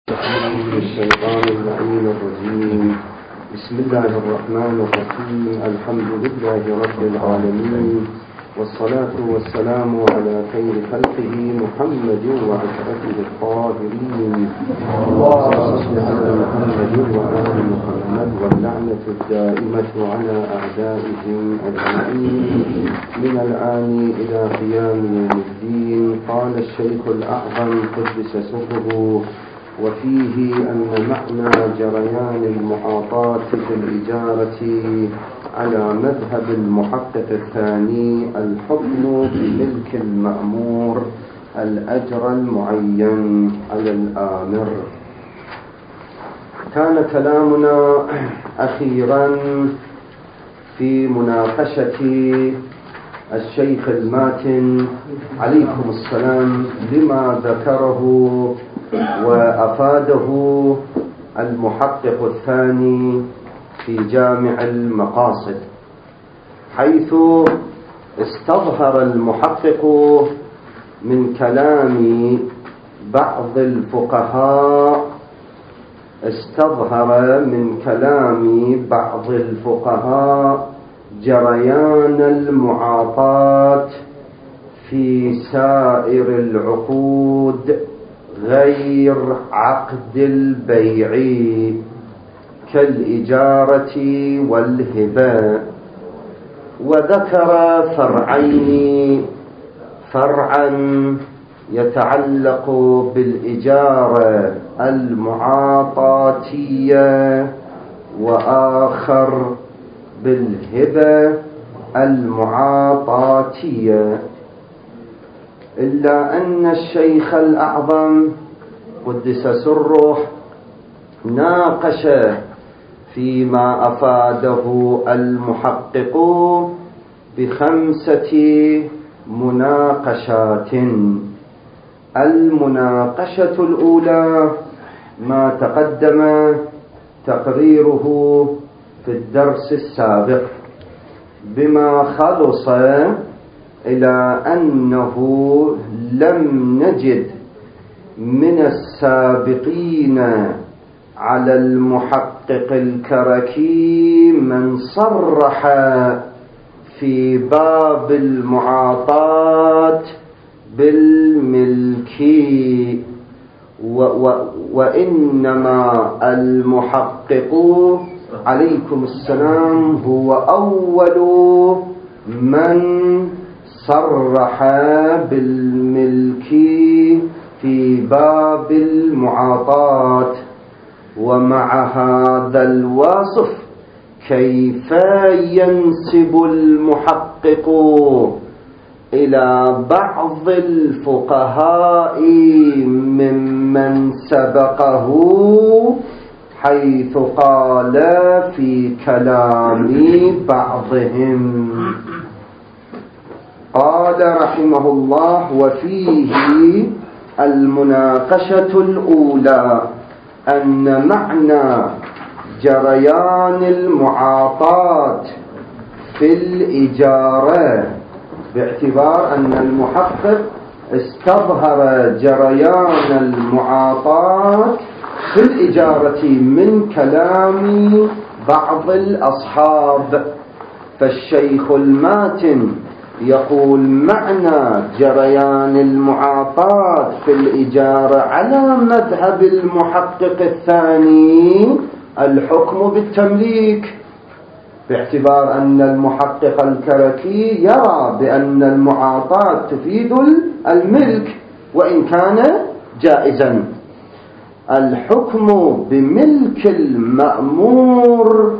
من الشيطان اللعين الرجيم. بسم الله الرحمن الرحيم. الحمد لله رب العالمين، والصلاة والسلام على خير خلقه محمد وعشرته الطاهرين. اللهم صل على محمد وآل محمد، واللعنة الدائمة على أعدائهم أجمعين من الآن إلى قيام يوم الدين. قال الشيخ الأعظم قدس سره: وفيه أن معنى جريان المعاطاة في الإجارة على مذهب المحقق الثاني الحكم بملك المأمور الأجر المعين على الآمر. كان كلامنا أخيرا في مناقشة الشيخ الماتن عليكم السلام لما ذكره وأفاده المحقق الثاني في جامع المقاصد، حيث استظهر المحقق من كلام بعض الفقهاء جريان المعاطاة في سائر العقود غير عقد البيع كالإجارة والهبة، وذكر فرعا يتعلق بالإجارة المعاطاتية، وآخر بالهبة المعاطاتية. إلا أن الشيخ الأعظم قدس سره ناقش فيما أفاده المحقق ب5 مناقشات. المناقشة الأولى ما تقدم تقريره في الدرس السابق، بما خلص إلى أنه لم نجد من السابقين على المحقق الكركي من صرح في باب المعاطاة بالملك، وإنما المحقق عليكم السلام هو أول من صرح بالملك في باب المعاطاة. ومع هذا الوصف كيف ينسب المحقق إلى بعض الفقهاء ممن سبقه، حيث قال في كلام بعضهم، قال رحمه الله: وفيه المناقشة الأولى أن معنى جريان المعاطاة في الإجارة، باعتبار أن المحقق استظهر جريان المعاطاة في الإجارة من كلام بعض الأصحاب، فالشيخ الماتن يقول معنى جريان المعاطاة في الإجارة على مذهب المحقق الثاني الحكم بالتمليك، باعتبار أن المحقق الكركي يرى بأن المعاطاة تفيد الملك وإن كان جائزا. الحكم بملك المأمور،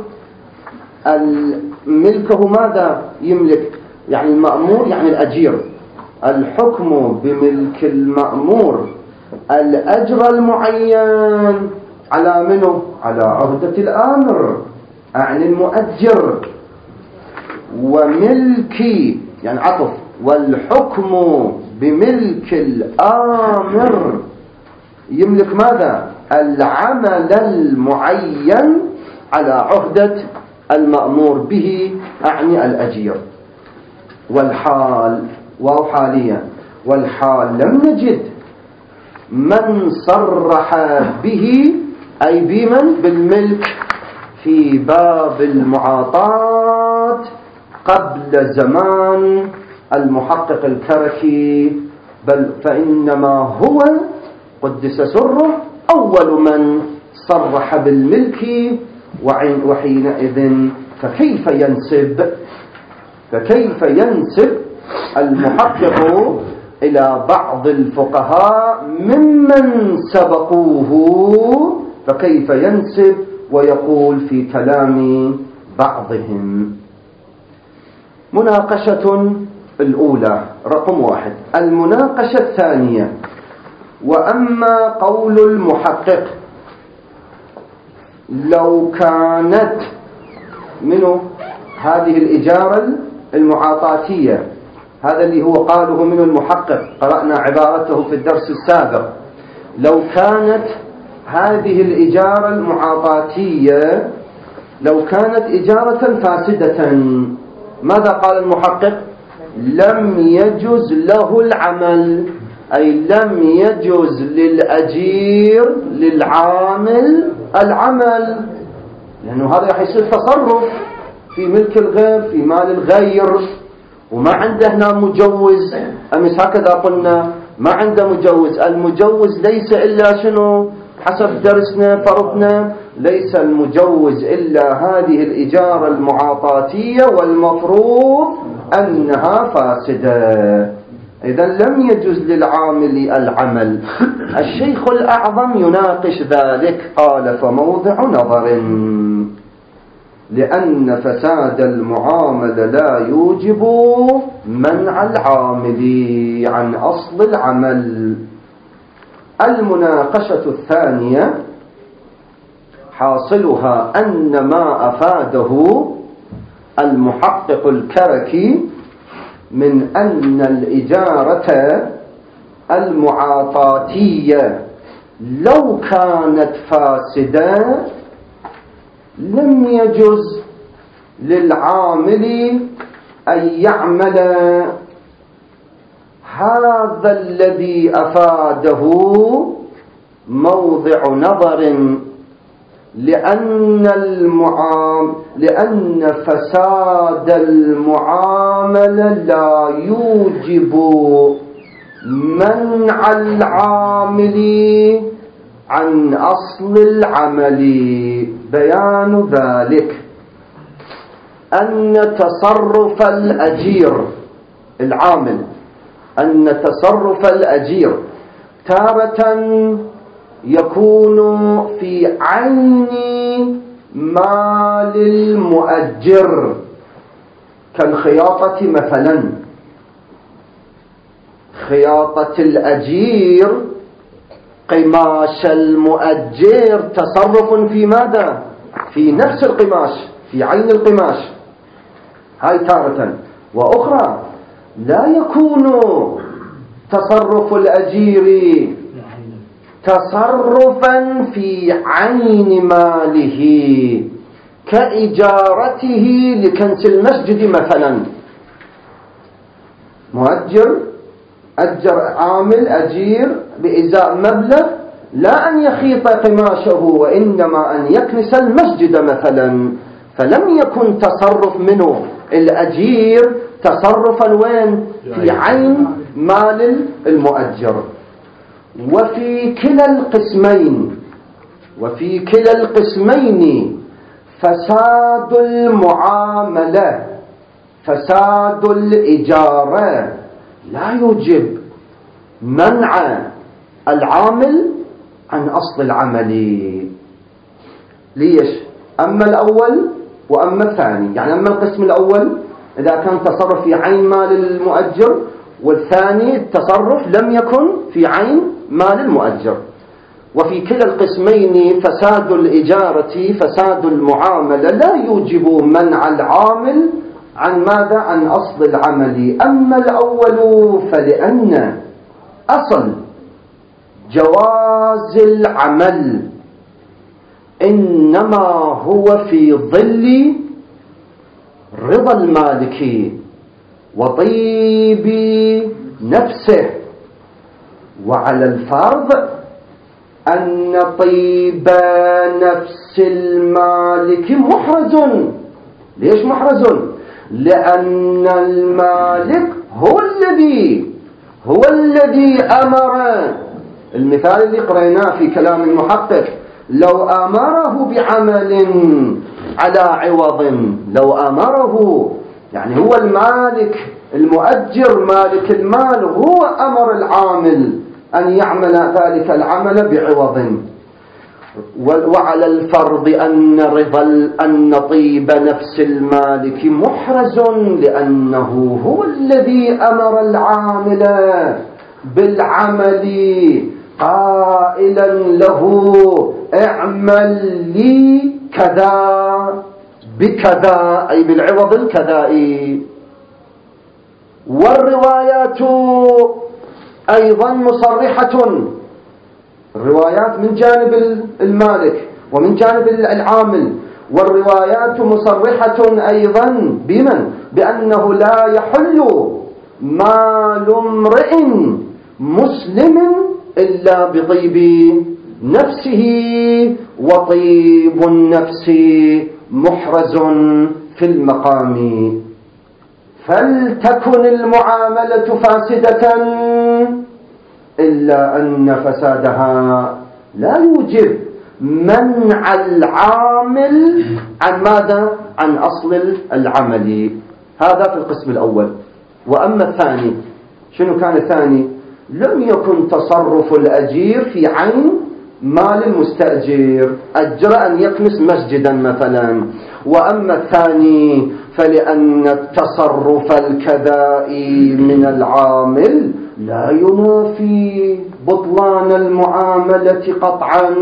ملكه ماذا يملك؟ يعني المأمور يعني الأجير. الحكم بملك المأمور الأجر المعين على منه؟ على عهدة الآمر، يعني المؤجر. وملكي يعني عطف، والحكم بملك الآمر يملك ماذا؟ العمل المعين على عهدة المأمور به، أعني الأجير. والحال وحاليا والحال لم نجد من صرح به أي بمن؟ بالملك في باب المعاطاة قبل زمان المحقق الكركي، بل فإنما هو قدس سره أول من صرح بالملك. وحينئذ فكيف ينسب المحقق إلى بعض الفقهاء ممن سبقوه، فكيف ينسب ويقول في كلام بعضهم؟ مناقشة الأولى رقم 1. المناقشة الثانية: وأما قول المحقق لو كانت منه هذه الإجارة المعاطاتية، هذا اللي هو قاله منه المحقق، قرأنا عبارته في الدرس السابق، لو كانت هذه الإجارة المعاطاتية لو كانت إجارة فاسدة، ماذا قال المحقق؟ لم يجوز له العمل، أي لم يجوز للأجير للعامل العمل، لأنه هذا راح يصير تصرف في ملك الغير، في مال الغير، وما عنده هنا مجوز. أمس هكذا قلنا ما عنده مجوز. المجوز ليس إلا شنو؟ حسب درسنا فرضنا ليس المجوز إلا هذه الإجارة المعاطاتية، والمفروض أنها فاسدة. إذا لم يجوز للعامل العمل. الشيخ الأعظم يناقش ذلك، قال: فموضع نظر، لأن فساد المعاملة لا يوجب منع العامل عن أصل العمل. المناقشة الثانية حاصلها أن ما أفاده المحقق الكركي من أن الإجارة المعاطاتية لو كانت فاسدة لم يجوز للعامل أن يعمل. هذا الذي أفاده موضع نظر، لأن فساد المعاملة لا يوجب منع العامل عن أصل العمل. بيان ذلك أن تصرف الأجير العامل، أن تصرف الأجير تارة يكون في عين مال المؤجر، كالخياطة مثلا. خياطة الأجير قماش المؤجر تصرف في ماذا؟ في نفس القماش، في عين القماش، هاي تارة. وأخرى لا يكون تصرف الأجير تصرفا في عين ماله، كإجارته لكنس المسجد مثلا. مؤجر أجر عامل أجير بإزاء مبلغ، لا أن يخيط قماشه وإنما أن يكنس المسجد مثلا، فلم يكن تصرف منه الأجير تصرفا وين؟ في عين مال المؤجر. وفي كلا القسمين فساد المعاملة، فساد الإجارة لا يوجب منع العامل عن أصل العمل. ليش؟ أما الأول وأما الثاني. يعني أما القسم الأول إذا كان تصرف في عين مال المؤجر، والثاني التصرف لم يكن في عين مال المؤجر. وفي كلا القسمين فساد الإجارة، فساد المعاملة لا يوجب منع العامل عن ماذا؟ عن أصل العمل. أما الأول فلأن أصل جواز العمل إنما هو في ظل رضا المالك وطيب نفسه وعلى الفرض أن طيب نفس المالك محرز. ليش محرز؟ لأن المالك هو الذي أمر. المثال اللي قرأناه في كلام المحقق، لو أمره بعمل على عوض، لو أمره يعني هو المالك المؤجر مالك المال، هو أمر العامل أن يعمل ذلك العمل بعوض. وعلى الفرض أن طيب نفس المالك محرز، لأنه هو الذي أمر العامل بالعمل قائلا له اعمل لي كذا بكذا، أي بالعوض الكذائي. والروايات أيضا مصرحة، الروايات من جانب المالك ومن جانب العامل، والروايات مصرحة أيضا بأنه لا يحل مال امرئ مسلم إلا بطيب نفسه، وطيب النفس محرز في المقام. فلتكن المعاملة فاسدة إلا أن فسادها لا يوجب منع العامل عن ماذا؟ عن أصل العمل. هذا في القسم الأول. وأما الثاني، شنو كان الثاني؟ لم يكن تصرف الأجير في عين مال المستأجر، أجر أن يكنس مسجدا مثلا. وأما الثاني فلأن التصرف الكذائي من العامل لا ينافي بطلان المعاملة قطعا.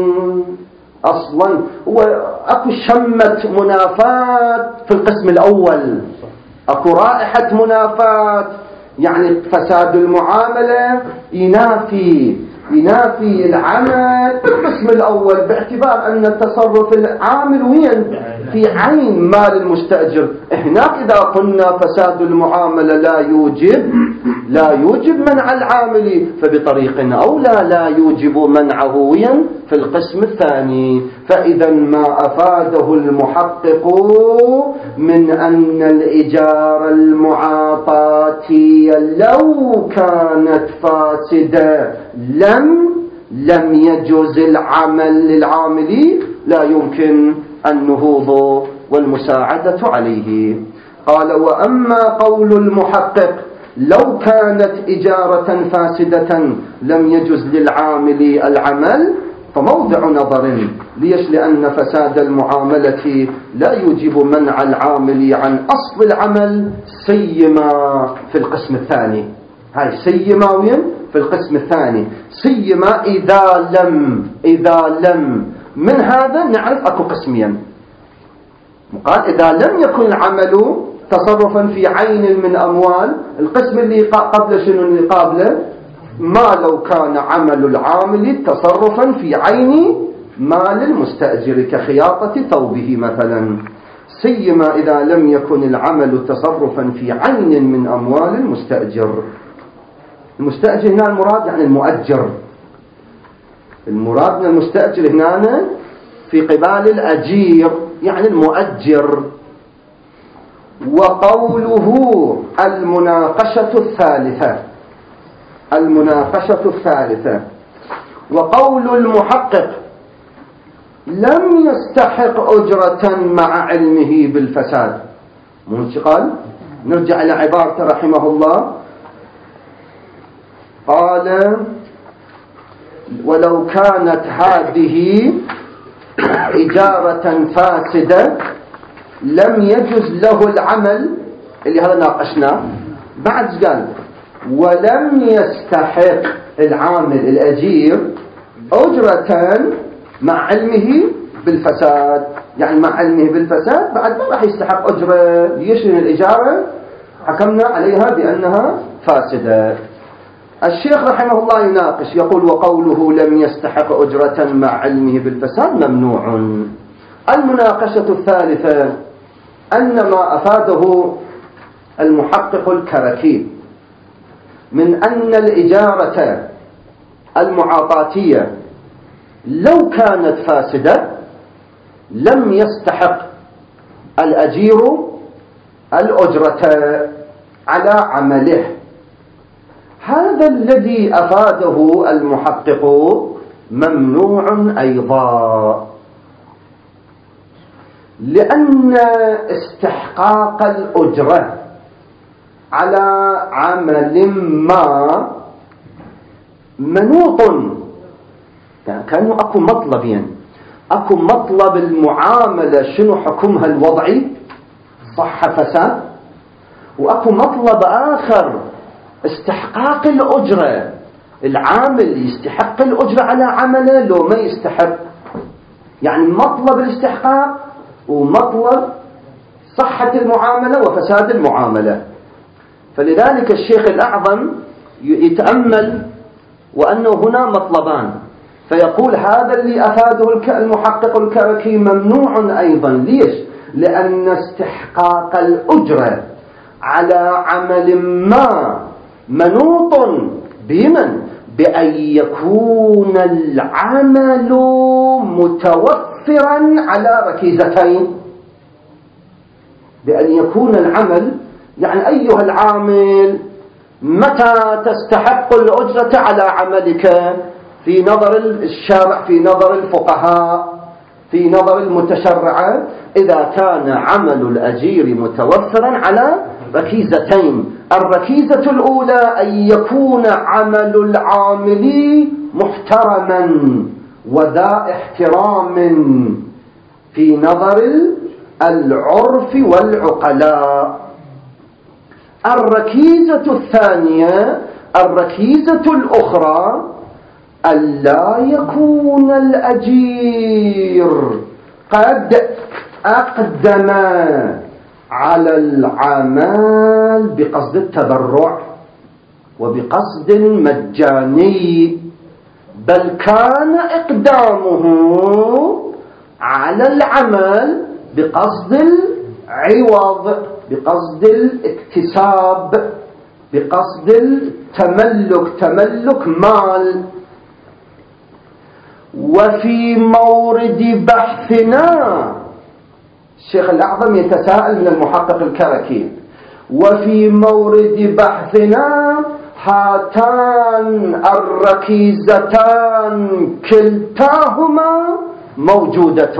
أصلا أكو شمة منافاة في القسم الأول، أكو رائحة منافاة، يعني فساد المعاملة ينافي العمل في القسم الأول، باعتبار أن التصرف العامل وين؟ في عين مال المستأجر. هناك إذا قلنا فساد المعاملة لا يوجب منع العامل، فبطريق أولى لا يوجب منعه وين؟ في القسم الثاني. فإذا ما أفاده المحقق من أن الإجارة المعاطاتية لو كانت فاسدة لم يجوز العمل للعامل، لا يمكن النهوض والمساعدة عليه. قال: وأما قول المحقق لو كانت إجارة فاسدة لم يجوز للعامل العمل، فموضع نظر. ليش؟ لأن فساد المعاملة لا يوجب منع العامل عن أصل العمل، سيما في القسم الثاني. هاي سيما وين؟ في القسم الثاني. سيما إذا لم من هذا نعرف أكو قسمين. قال إذا لم يكن العمل تصرفا في عين من أموال، القسم اللي قبل شنو اللي قابله؟ ما لو كان عمل العامل تصرفا في عين مال المستأجر كخياطة ثوبه مثلا. سيما إذا لم يكن العمل تصرفا في عين من أموال المستأجر. المستأجر هنا المراد يعني المؤجر، المراد من المستأجر هنا في قبال الأجير يعني المؤجر. وقوله المناقشة الثالثة وقول المحقق لم يستحق أجرة مع علمه بالفساد. مش قال؟ نرجع إلى عبارة رحمه الله، قال: ولو كانت هذه إجارة فاسدة لم يجوز له العمل، اللي هذا ناقشناه. بعد قال: ولم يستحق العامل الأجير أجرة مع علمه بالفساد. يعني مع علمه بالفساد بعد ما راح يستحق أجرة. ليش؟ لأن الإجارة حكمنا عليها بأنها فاسدة. الشيخ رحمه الله يناقش، يقول: وقوله لم يستحق أجرة مع علمه بالفساد ممنوع. المناقشة الثالثة أن ما أفاده المحقق الكركي من أن الإجارة المعاطاتية لو كانت فاسدة لم يستحق الأجير الأجرة على عمله. هذا الذي أفاده المحقق ممنوع أيضا، لأن استحقاق الأجرة على عمل ما منوط، كأنه أكو مطلبين، أكو مطلب المعاملة شنو حكمها الوضعي صح فساد، وأكو مطلب آخر استحقاق الأجرة، العامل يستحق الأجرة على عمله لو ما يستحق، يعني مطلب الاستحقاق ومطلب صحة المعاملة وفساد المعاملة. فلذلك الشيخ الأعظم يتأمل وأنه هنا مطلبان، فيقول هذا اللي أفاده المحقق الكركي ممنوع أيضا. ليش؟ لأن استحقاق الأجرة على عمل ما منوط بمن؟ بأن يكون العمل متوفرا على ركيزتين، بأن يكون العمل، يعني أيها العامل متى تستحق الأجرة على عملك في نظر الشرع، في نظر الفقهاء، في نظر المتشرعة؟ إذا كان عمل الأجير متوفرا على ركيزتين. الركيزة الأولى أن يكون عمل العامل محترما وذا احترام في نظر العرف والعقلاء. الركيزة الثانية، الركيزة الأخرى، ألا يكون الأجير قد أقدم على العمل بقصد التبرع وبقصد مجاني، بل كان إقدامه على العمل بقصد العوض، بقصد الاكتساب، بقصد التملك، تملك مال. وفي مورد بحثنا، الشيخ الأعظم يتساءل من المحقق الكركي، وفي مورد بحثنا هاتان الركيزتان كلتاهما موجودة.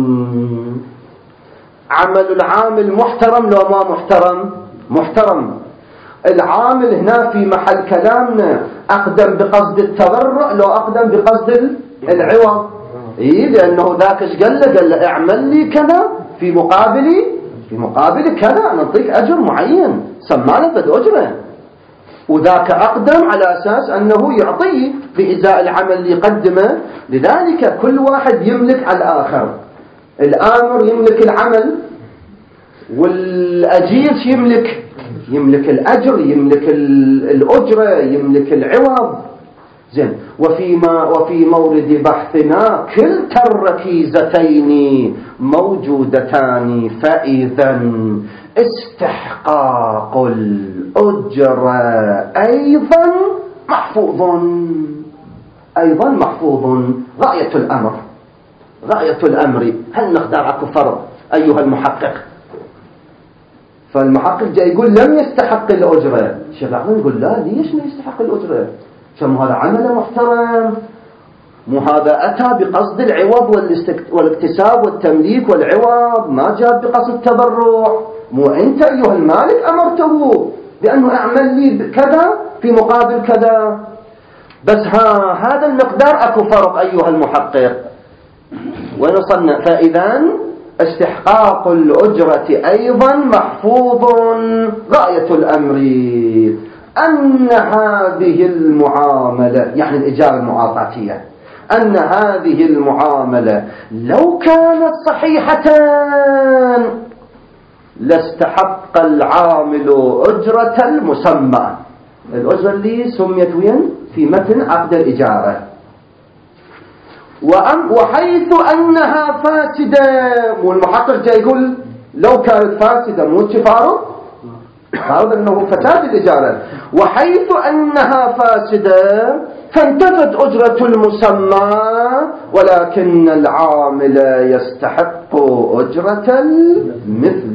عمل العامل محترم لو ما محترم؟ محترم. العامل هنا في محل كلامنا أقدم بقصد التبرع لو أقدم بقصد العوض؟ إيه، لأنه ذاك ايش قال له؟ قال له اعمل لي كذا في مقابل كذا، نعطيك أجر معين، سمعنا بد أجره. وذاك أقدم على أساس أنه يعطيه بإزاء العمل اللي يقدمه. لذلك كل واحد يملك على الآخر. الآمر يملك العمل، والأجير يملك الأجر، يملك الأجرة، يملك العوض. زين. وفي مورد بحثنا كلتا الركيزتين موجودتان، فإذا استحقاق الأجرة أيضا محفوظ. غاية الأمر هل نقدر أكو فرق أيها المحقق؟ فالمحقق جاي يقول لم يستحق الأجرة، الشيخ الأعظم يقول لا، ليش ما يستحق الأجرة؟ كم هذا عمل محترم، مو هذا أتى بقصد العوض والاكتساب والتمليك والعوض، ما جاء بقصد التبرع. مو أنت أيها المالك أمرته بأنه أعمل لي كذا في مقابل كذا. بس هذا المقدار أكو فرق أيها المحقق. ونصلنا فإذا استحقاق الأجرة أيضا محفوظ. غاية الأمر أن هذه المعاملة، يعني الإجارة المعاطاتية، أن هذه المعاملة لو كانت صحيحة لاستحق العامل أجرة المسمى، الأجرة اللي سميت وين؟ في متن عقد الإجارة. وحيث أنها فاسدة، والمحقق جاي يقول لو كانت فاسدة، مو فارض أنه فساد الإجارة. وحيث أنها فاسدة فانتفت أجرة المسمى، ولكن العامل يستحق أجرة المثل.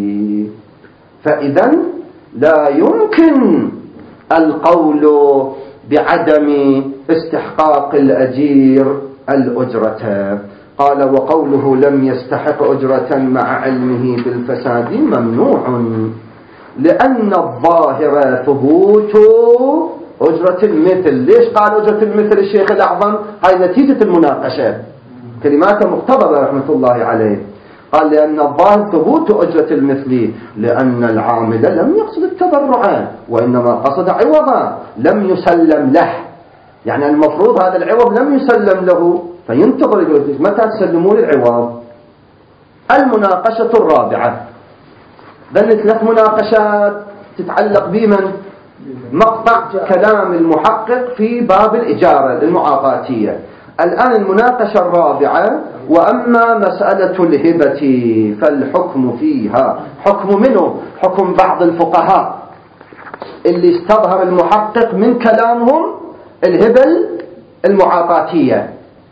فإذا لا يمكن القول بعدم استحقاق الأجير الأجرة. قال: وقوله لم يستحق أجرة مع علمه بالفساد ممنوع، لأن الظاهر ثبوت أجرة المثل. ليش قال أجرة المثل الشيخ الأعظم؟ هاي نتيجة المناقشة، كلماته مقتضبة رحمة الله عليه. قال: لأن الظاهر ثبوت أجرة المثل، لأن العامل لم يقصد التبرع، وإنما قصد عوضا لم يسلم له. يعني المفروض هذا العوض لم يسلم له، فينتظر متى تسلمون العوض. المناقشة الرابعة، بل 3 مناقشات تتعلق بمن؟ مقطع كلام المحقق في باب الإجارة المعاطاتية. الآن المناقشة الرابعة: وأما مسألة الهبة فالحكم فيها حكم منه؟ حكم بعض الفقهاء اللي استظهر المحقق من كلامهم الهبة المعاطاتية.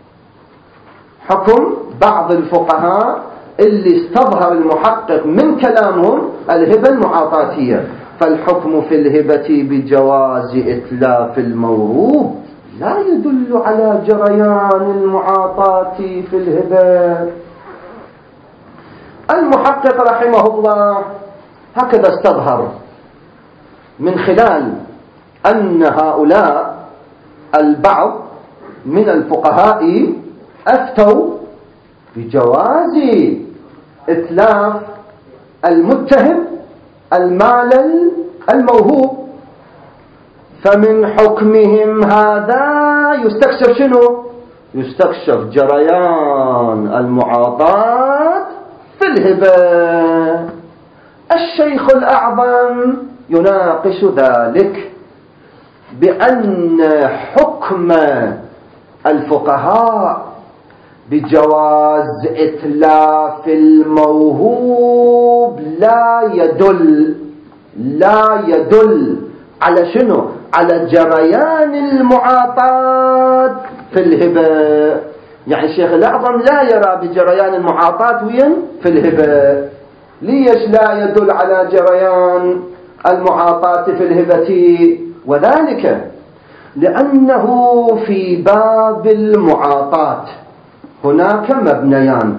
حكم بعض الفقهاء اللي استظهر المحقق من كلامهم الهبة المعاطاتية. فالحكم في الهبة بجواز إتلاف الموروث لا يدل على جريان المعاطاة في الهبة. المحقق رحمه الله هكذا استظهر من خلال أن هؤلاء البعض من الفقهاء أفتوا بجواز إتلاف المتهم المال الموهوب، فمن حكمهم هذا يستكشف شنو؟ يستكشف جريان المعاطاة في الهبة. الشيخ الأعظم يناقش ذلك بأن حكم الفقهاء بجواز إتلاف الموهوب لا يدل على شنو؟ على جريان المعاطاة في الهبة. يعني الشيخ الأعظم لا يرى بجريان المعاطاة وين؟ في الهبة. ليش لا يدل على جريان المعاطاة في الهبة؟ وذلك لأنه في باب المعاطاة هناك مبنيان.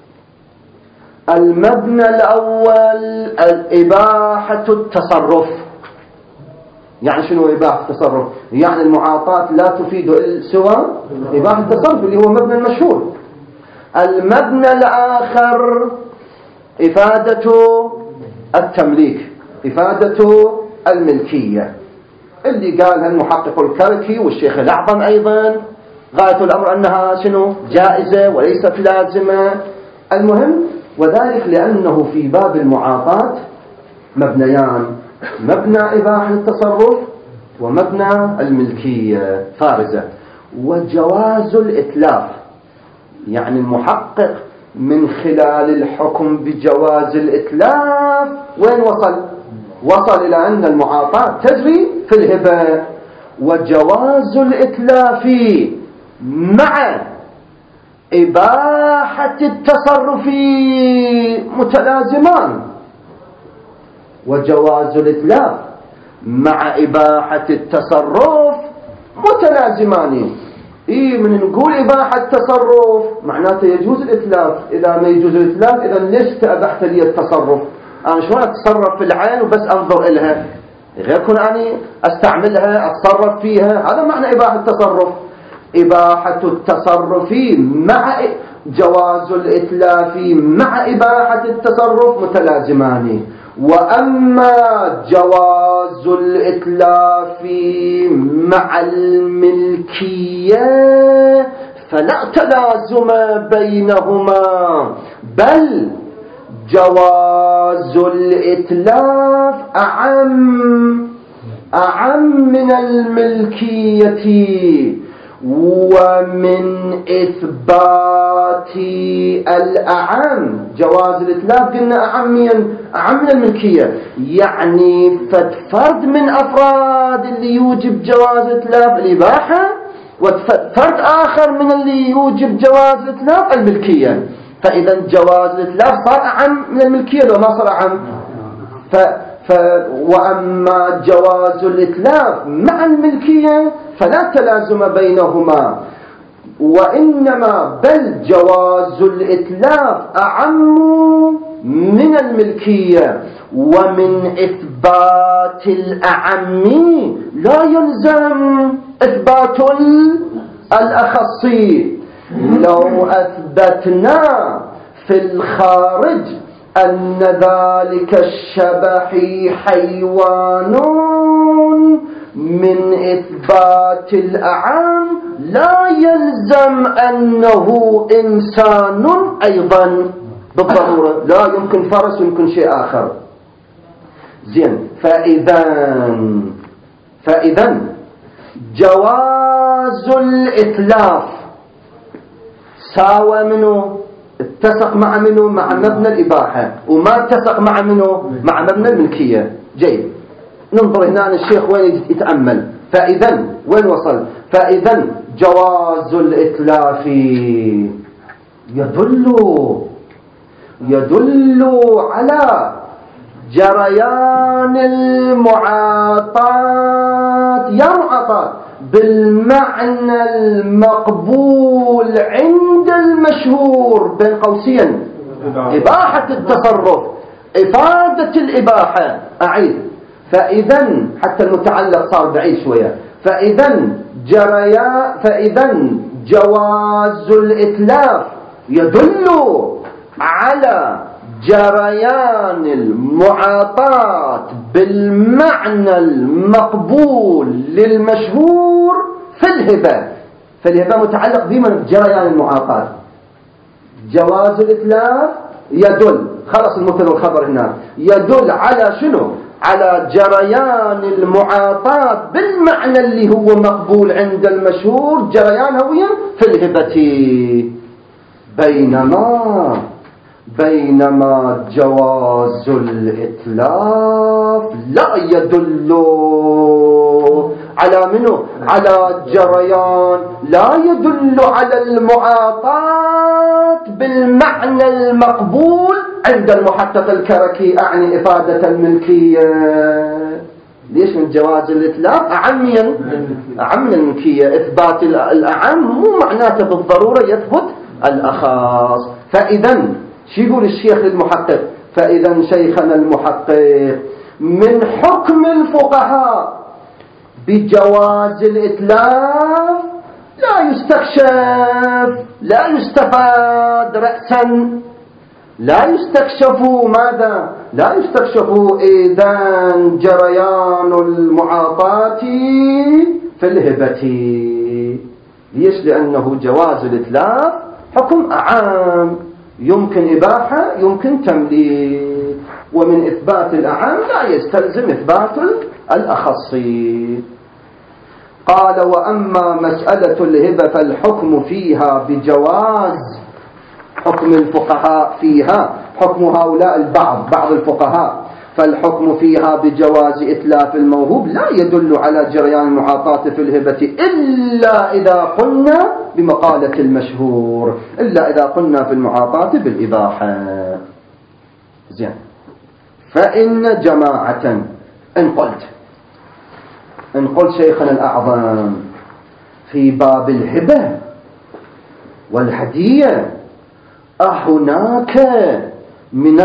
المبنى الأول إباحة التصرف. يعني شنو إباحة التصرف؟ يعني المعاطاة لا تفيد سوى إباحة التصرف اللي هو مبنى المشهور. المبنى الآخر إفادة التمليك، إفادة الملكية، اللي قالها المحقق الكركي والشيخ الأعظم أيضا. غاية الأمر أنها شنو؟ جائزة وليست لازمة. المهم، وذلك لأنه في باب المعاطاة مبنيان: مبنى إباحة التصرف ومبنى الملكية فارزة. وجواز الإتلاف، يعني المحقق من خلال الحكم بجواز الإتلاف وين وصل؟ وصل إلى أن المعاطاة تجري في الهبة. وجواز الإتلاف مع إباحة التصرف متلازمان. وجواز الإتلاف مع إباحة التصرف متلازمان. من نقول إباحة التصرف معناته يجوز الإتلاف. إذا ما يجوز الإتلاف إذا ليش أبحت لي التصرف؟ أنا شلون أتصرف في العين وبس أنظر إلها؟ غير كون أني أستعملها أتصرف فيها، هذا معنى إباحة التصرف. إباحة التصرف مع جواز الإتلاف مع إباحة التصرف متلازمان. وأما جواز الإتلاف مع الملكية فلا تلازم بينهما، بل جواز الإتلاف أعم من الملكية. ومن إثبات الأعم جواز الإتلاف قلنا أعم من الملكية، يعني فرد من أفراد اللي يوجب جواز الإتلاف الإباحة، وفرد آخر من اللي يوجب جواز الإتلاف الملكية. فإذا جواز الإتلاف صار أعم من الملكية لو ما صار أعم. وأما جواز الإتلاف مع الملكية فلا تلازم بينهما، وإنما بل جواز الإتلاف أعم من الملكية، ومن إثبات الأعم لا يلزم إثبات الأخصي. لو أثبتنا في الخارج أن ذلك الشبح حيوان من إثبات الأعم لا يلزم أنه إنسان أيضا بالضرورة، لا يمكن فرس يمكن شيء آخر. زين، فإذا جواز الإتلاف ساوى منه، اتسق مع منه مع مبنى الإباحة، وما اتسق مع منه مع مبنى الملكية. جيد، ننظر هنا الشيخ وين يتأمل. فإذا وين وصل؟ فإذا جواز الإتلاف يدل على جريان المعاطات بالمعنى المقبول عند المشهور بين قوسين إباحة التصرف، إفادة الإباحة. أعيد، فإذا حتى المتعلق صار بعيد شوية. فإذا جواز الإتلاف يدل على جريان المعاطات بالمعنى المقبول للمشهور في الهبة. فالهبة متعلق بمن؟ جريان المعاطات. جواز الإتلاف يدل، خلص المبتدا والخبر هنا، يدل على شنو؟ على جريان المعاطات بالمعنى اللي هو مقبول عند المشهور، جريان هويا في الهبة. بينما جواز الإتلاف لا يدل على منه، على جريان، لا يدل على المعاطات بالمعنى المقبول عند المحقق الكركي، أعني إفادة الملكية. ليش؟ من جواز الإتلاف أعم من الملكية. إثبات الأعم مو معناته بالضرورة يثبت الأخص. فإذا شو يقول الشيخ المحقق؟ فإذا شيخنا المحقق من حكم الفقهاء بجواز الإتلاف لا يستكشف، لا يستفاد رأسا، لا يستكشف ماذا؟ لا يستكشف إذن جريان المعاطات في الهبة. ليش؟ لأنه جواز الإتلاف حكم أعام، يمكن إباحة يمكن تمليك، ومن إثبات الأعام لا يستلزم إثبات الأخصي. قال: وأما مسألة الهبة فالحكم فيها بجواز، حكم الفقهاء فيها، حكم هؤلاء بعض الفقهاء، فالحكم فيها بجواز إتلاف الموهوب لا يدل على جريان المعاطاة في الهبة إلا إذا قلنا بمقالة المشهور، إلا إذا قلنا في المعاطاة بالإباحة. زين، فإن جماعة إن قلت شيخنا الأعظم في باب الهبة والهدية أهناك من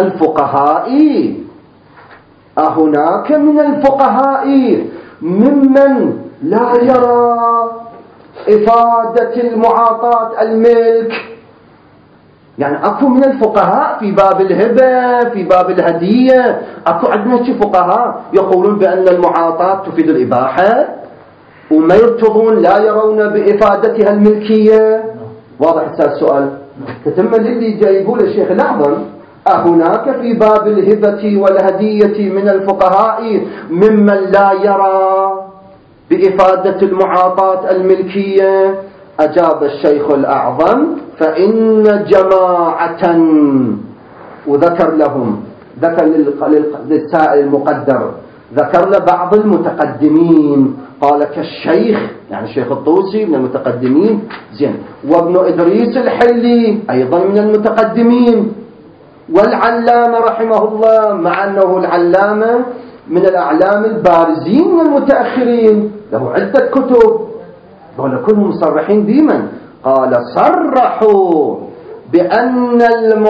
الفقهاء ممن لا يرى إفادة المعاطاة الملك؟ يعني أكو من الفقهاء في باب الهبة، في باب الهدية، أكو عندنا شي فقهاء يقولون بأن المعاطاة تفيد الإباحة وما يرتضون، لا يرون بإفادتها الملكية. واضح السؤال؟ تتم اللي جاي يقول الشيخ الأعظم: أهناك في باب الهبة والهدية من الفقهاء ممن لا يرى بإفادة المعاطاة الملكية؟ أجاب الشيخ الأعظم: فإن جماعة، وذكر لهم، ذكر للسائل المقدر، ذكر لبعض المتقدمين، قال كالشيخ، يعني الشيخ الطوسي من المتقدمين، زين، وابن إدريس الحلي أيضا من المتقدمين، والعلامة رحمه الله، مع أنه العلامة من الأعلام البارزين من المتأخرين، له عدة كتب، دول كلهم مصرحين بمن؟ قال صرحوا بأن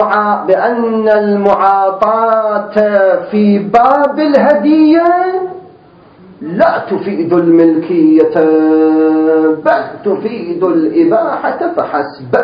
المعاطاة في باب الهدية لا تفيد الملكية، بل تفيد الإباحة فحسب.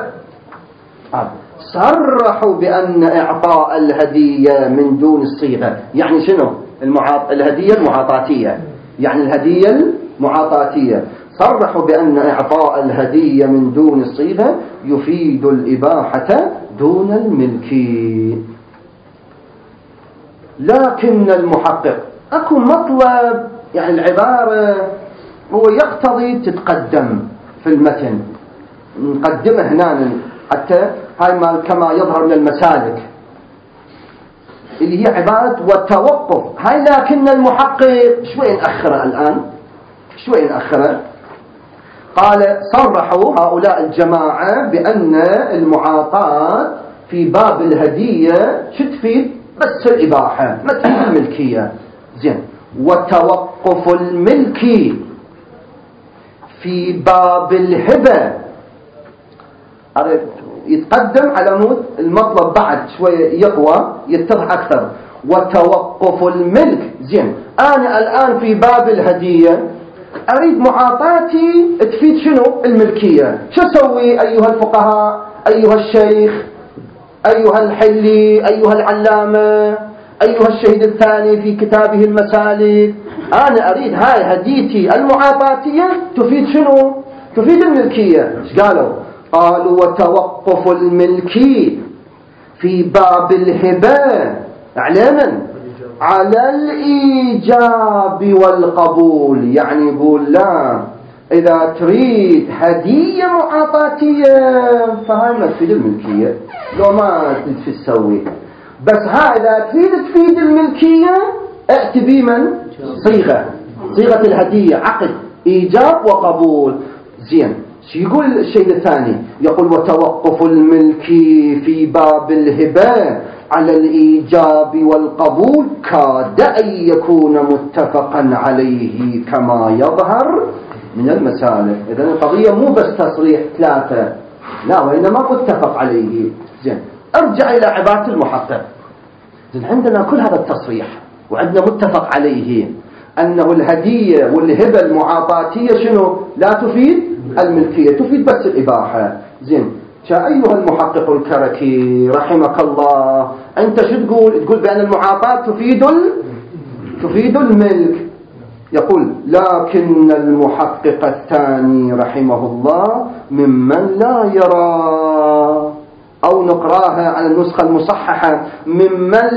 صرحوا بأن إعطاء الهدية من دون الصيغة، يعني شنو؟ الهدية المعاطاتية، يعني الهدية المعاطاتية، صرحوا بأن إعطاء الهدية من دون الصيغة يفيد الإباحة دون الملكي. لكن المحقق أكو مطلب، يعني العبارة هو يقتضي تتقدم في المتن، نقدمه هنا حتى هاي ما كما يظهر من المسالك اللي هي عبارة والتوقف هاي. لكن المحقق شوي نأخره الآن، شوي نأخره. قال صرحوا هؤلاء الجماعة بأن المعاطاة في باب الهدية شو تفيد؟ بس الإباحة، ما تفيد الملكية. زين، وتوقف الملكي في باب الهبة يتقدم على مود المطلب بعد شوية يقوى يتضح أكثر. وتوقف الملك، زين، أنا الآن في باب الهدية أريد معاطاتي تفيد شنو؟ الملكية. شو أسوي أيها الفقهاء، أيها الشيخ، أيها الحلي، أيها العلامة، أيها الشهيد الثاني في كتابه المسالك؟ أنا أريد هاي هديتي المعاطاتية تفيد شنو؟ تفيد الملكية. إيش قالوا؟ قالوا وتوقف الملكي في باب الهبة على من؟ على الإيجاب والقبول. يعني يقول لا، إذا تريد هدية معاطاتية فهاي ما تفيد الملكية، لو ما تسوي، بس ها إذا تريد تفيد الملكية ائت بمن؟ صيغة الهدية، عقد إيجاب وقبول. زين، شو يقول الشيء الثاني؟ يقول وتوقف الملكي في باب الهبة على الإيجاب والقبول كاد أن يكون متفقا عليه كما يظهر من المسالك. إذن القضية مو بس تصريح ثلاثة، لا، وإنما متفق عليه. زين، ارجع إلى عبارة المحقق. زين، عندنا كل هذا التصريح وعندنا متفق عليه أنه الهدية والهبة المعاطاتية شنو؟ لا تفيد الملكية، تفيد بس الإباحة. زين، أيها المحقق الكركي رحمك الله، أنت شو تقول؟ تقول بأن المعاطاة تفيد الملك. يقول لكن المحقق الثاني رحمه الله ممن لا يرى، أو نقراها على النسخة المصححة ممن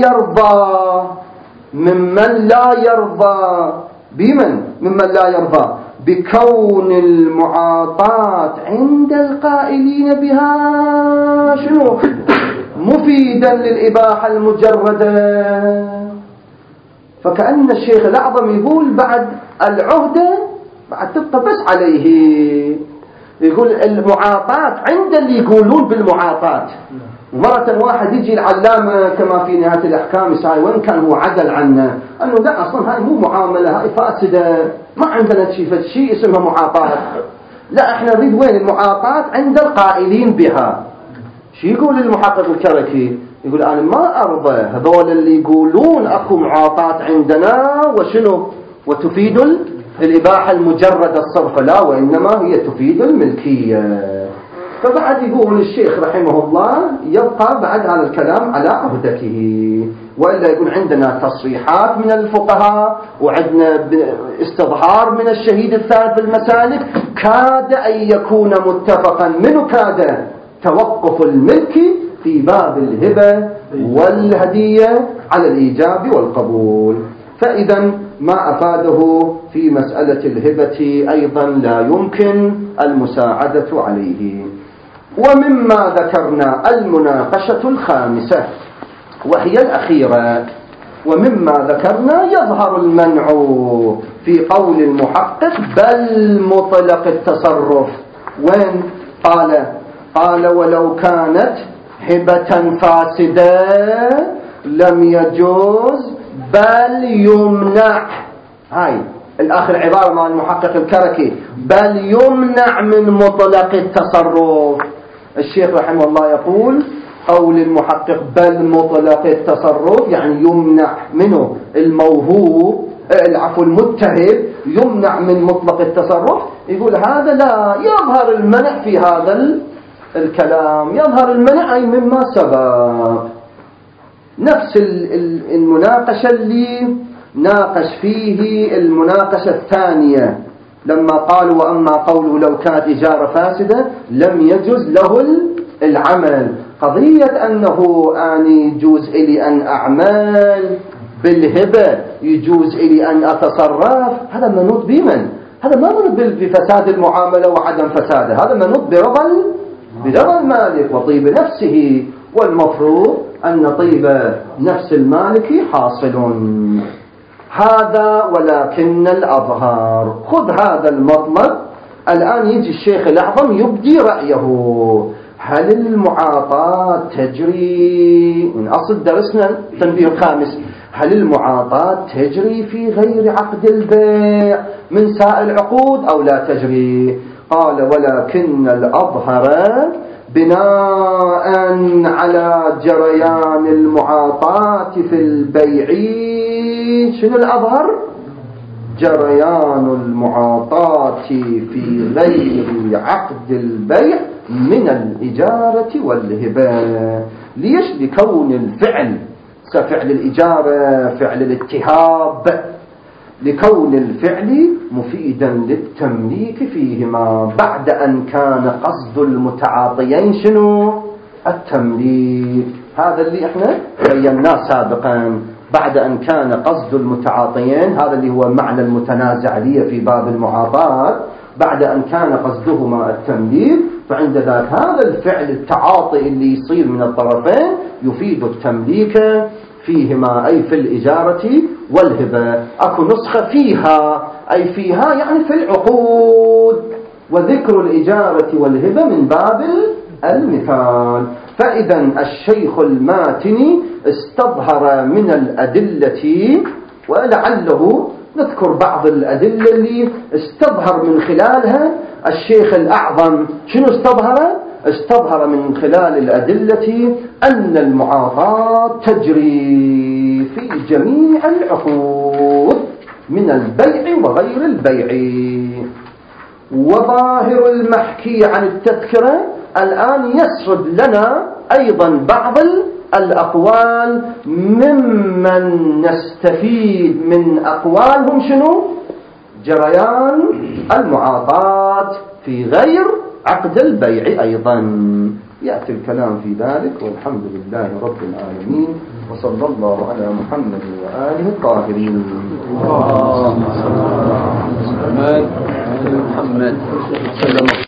لا يرضى بمن؟ ممن لا يرضى بكون المعاطاة عند القائلين بها شنو؟ مفيدا للإباحة المجردة. فكأن الشيخ الأعظم يقول بعد العهدة بعد تبقى بس عليه، يقول المعاطاة عند اللي يقولون بالمعاطاة. مرة واحد يجي العلامة كما في نهاية الأحكام يسأل وين كان هو عدل عنه، أنه لا أصلا هاي مو معاملة، هاي فاسدة، ما عندنا شيء اسمها معاطاة. لا، احنا نريد وين المعاطاة عند القائلين بها. شو يقول المحقق الكركي؟ يقول أنا ما أرضى هذول اللي يقولون أكو معاطاة عندنا وشنو وتفيد الإباحة المجردة الصرف، لا، وإنما هي تفيد الملكية. فبعد يقول الشيخ رحمه الله يبقى بعد هذا الكلام على عهدته، وإلا يقول عندنا تصريحات من الفقهاء وعندنا استظهار من الشهيد الثالث في المسالك كاد أن يكون متفقا. منه كاد؟ توقف الملك في باب الهبة والهدية على الإيجاب والقبول. فإذا ما أفاده في مسألة الهبة أيضا لا يمكن المساعدة عليه. ومما ذكرنا المناقشة الخامسة وهي الأخيرة، وممما ذكرنا يظهر المنع في قول المحقق بل مطلق التصرف. وين قال ولو كانت هبة فاسدة لم يجوز بل يمنع. هاي الآخر عبارة مع المحقق الكركي، بل يمنع من مطلق التصرف. الشيخ رحمه الله يقول قول المحقق بل مطلق التصرف يعني يمنع منه الموهوب، العفو المتهم يمنع من مطلق التصرف. يقول هذا لا يظهر المنع في هذا الكلام، يظهر المنع أي مما سبق. نفس المناقشة اللي ناقش فيه المناقشة الثانية لما قالوا وأما قوله لو كانت إجارة فاسدة لم يجوز له العمل. قضية أنه يجوز إلي أن أعمل بالهبة، يجوز إلي أن أتصرف، هذا منوط بمن؟ هذا ما منوط بفساد المعاملة وعدم فساده، هذا منوط برضا المالك وطيب نفسه، والمفروض أن طيب نفس المالك حاصل. هذا ولكن الأظهر. خذ هذا المطلب. الآن يجي الشيخ الأعظم يبدي رأيه. هل المعاطاة تجري من أصل درسنا التنبيه الخامس، هل المعاطاة تجري في غير عقد البيع من سائر العقود أو لا تجري؟ قال ولكن الأظهر بناء على جريان المعاطاة في البيع. شنو الأظهر؟ جريان المعاطاة في غير عقد البيع من الإجارة والهبة. ليش؟ لكون الفعل كفعل الإجارة فعل الاتهاب، لكون الفعل مفيدا للتمليك فيهما بعد أن كان قصد المتعاطيين شنو؟ التمليك. هذا اللي احنا بيناه سابقا، بعد أن كان قصد المتعاطيين، هذا اللي هو معنى المتنازع لي في باب المعاطاة، بعد أن كان قصدهما التمليك، فعند ذلك هذا الفعل التعاطي اللي يصير من الطرفين يفيد التمليك فيهما، أي في الإجارة والهبة. أكو نسخة فيها، أي فيها يعني في العقود، وذكر الإجارة والهبة من باب المثال. فإذا الشيخ الماتني استظهر من الأدلة، ولعله نذكر بعض الأدلة اللي استظهر من خلالها الشيخ الأعظم. شنو استظهر؟ استظهر من خلال الأدلة أن المعاطاة تجري في جميع العقود من البيع وغير البيع. وظاهر المحكي عن التذكرة الآن يسرد لنا أيضا بعض الأقوال ممن نستفيد من أقوالهم شنو؟ جريان المعاطاة في غير عقد البيع أيضا. يأتي الكلام في ذلك، والحمد لله رب العالمين، وصلى الله على محمد وآله الطاهرين. اللهم صل على محمد.